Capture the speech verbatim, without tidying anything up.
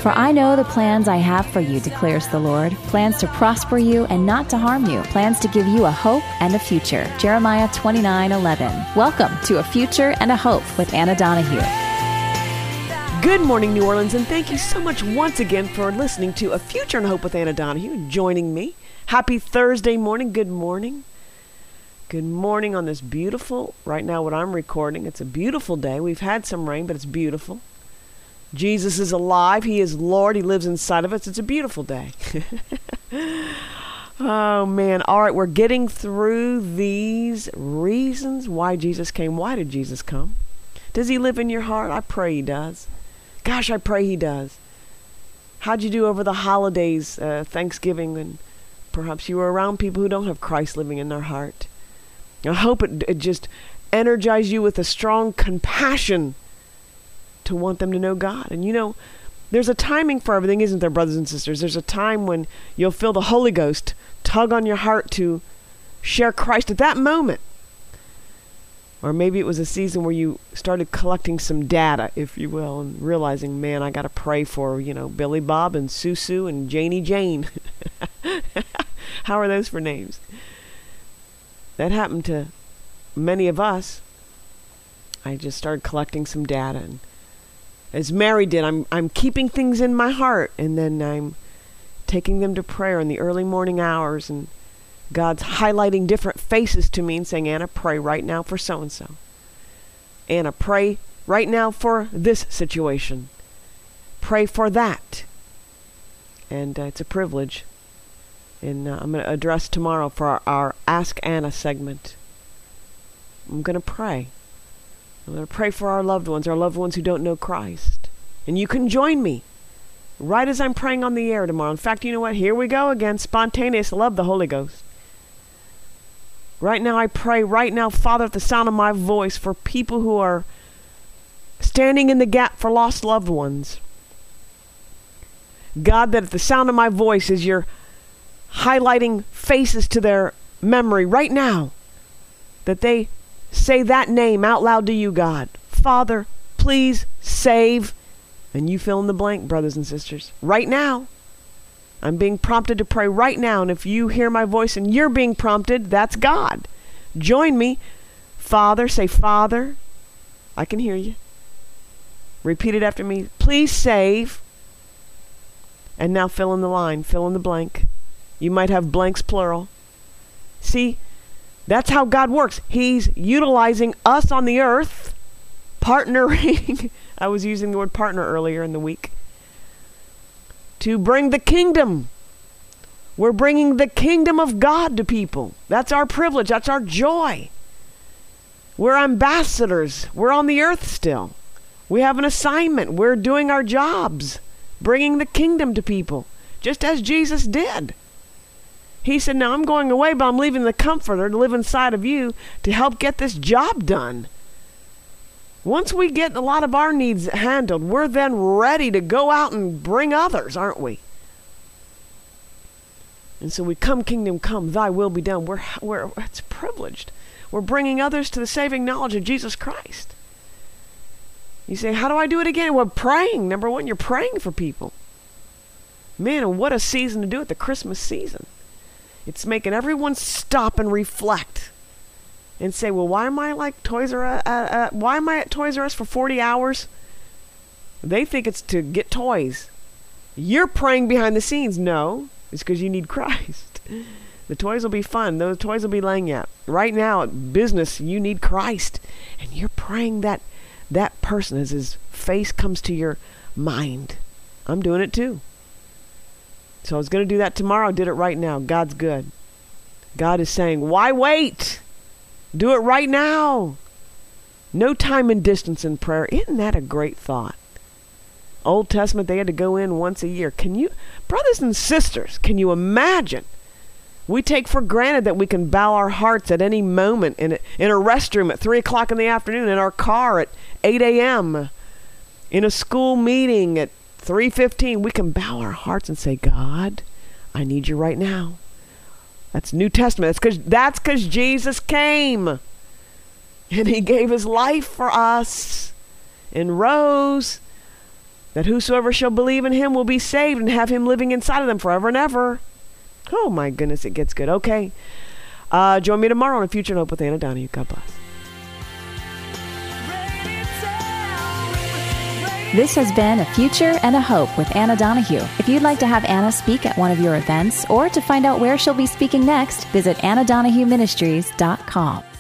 For I know the plans I have for you, declares the Lord, plans to prosper you and not to harm you, plans to give you a hope and a future. Jeremiah twenty-nine eleven. Welcome to A Future and a Hope with Anna Donahue. Good morning, New Orleans, and thank you so much once again for listening to A Future and a Hope with Anna Donahue and joining me. Happy Thursday morning. Good morning. Good morning on this beautiful, right now what I'm recording, it's a beautiful day. We've had some rain, but it's beautiful. Jesus is alive. He is Lord. He lives inside of us. It's a beautiful day. Oh, man. All right, we're getting through these reasons why Jesus came. Why did Jesus come? Does he live in your heart? I pray he does. Gosh, I pray he does. How'd you do over the holidays, uh, Thanksgiving, and perhaps you were around people who don't have Christ living in their heart? I hope it, it just energized you with a strong compassion to want them to know God. And you know, there's a timing for everything, isn't there, brothers and sisters? There's a time when you'll feel the Holy Ghost tug on your heart to share Christ at that moment. Or maybe it was a season where you started collecting some data, if you will, and realizing, man, I got to pray for, you know, Billy Bob and Sue Sue and Janie Jane. How are those for names? That happened to many of us. I just started collecting some data, and as Mary did, I'm I'm keeping things in my heart, and then I'm taking them to prayer in the early morning hours, and God's highlighting different faces to me and saying, Anna, pray right now for so-and-so. Anna, pray right now for this situation. Pray for that. And uh, it's a privilege. And uh, I'm going to address tomorrow for our, our Ask Anna segment. I'm going to pray. I'm going to pray for our loved ones, our loved ones who don't know Christ. And you can join me right as I'm praying on the air tomorrow. In fact, you know what? Here we go again. Spontaneous. Love the Holy Ghost. Right now I pray, right now, Father, at the sound of my voice, for people who are standing in the gap for lost loved ones. God, that at the sound of my voice, as you're highlighting faces to their memory right now, that they say that name out loud to you, God. Father, please save. And you fill in the blank, brothers and sisters. Right now. I'm being prompted to pray right now. And if you hear my voice and you're being prompted, that's God. Join me. Father, say, Father. I can hear you. Repeat it after me. Please save. And now fill in the line. Fill in the blank. You might have blanks plural. See, that's how God works. He's utilizing us on the earth, partnering. I was using the word partner earlier in the week. To bring the kingdom. We're bringing the kingdom of God to people. That's our privilege. That's our joy. We're ambassadors. We're on the earth still. We have an assignment. We're doing our jobs, bringing the kingdom to people, just as Jesus did. He said, now I'm going away, but I'm leaving the Comforter to live inside of you to help get this job done. Once we get a lot of our needs handled, we're then ready to go out and bring others, aren't we? And so we come, kingdom come, thy will be done. We're, we're, it's privileged. We're bringing others to the saving knowledge of Jesus Christ. You say, how do I do it again? Well, praying. Number one, you're praying for people. Man, what a season to do it, the Christmas season. It's making everyone stop and reflect. And say, well, why am I like Toys R Us? Uh, uh, why am I at Toys R Us for forty hours? They think it's to get toys. You're praying behind the scenes. No, it's because you need Christ. The toys will be fun. Those toys will be laying out. Right now, at business, you need Christ. And you're praying that that person, as his face comes to your mind. I'm doing it too. So I was going to do that tomorrow. I did it right now. God's good. God is saying, why wait? Do it right now. No time and distance in prayer. Isn't that a great thought? Old Testament, they had to go in once a year. Can you, brothers and sisters, can you imagine? We take for granted that we can bow our hearts at any moment in a, in a restroom at three o'clock in the afternoon, in our car at eight a.m., in a school meeting at three fifteen. We can bow our hearts and say, God, I need you right now. That's New Testament. That's because that's because Jesus came. And he gave his life for us and rose that whosoever shall believe in him will be saved and have him living inside of them forever and ever. Oh my goodness, it gets good. Okay. Uh, join me tomorrow on A Future and Hope with Anna Donahue. God bless. This has been A Future and a Hope with Anna Donahue. If you'd like to have Anna speak at one of your events or to find out where she'll be speaking next, visit anna donahue ministries dot com.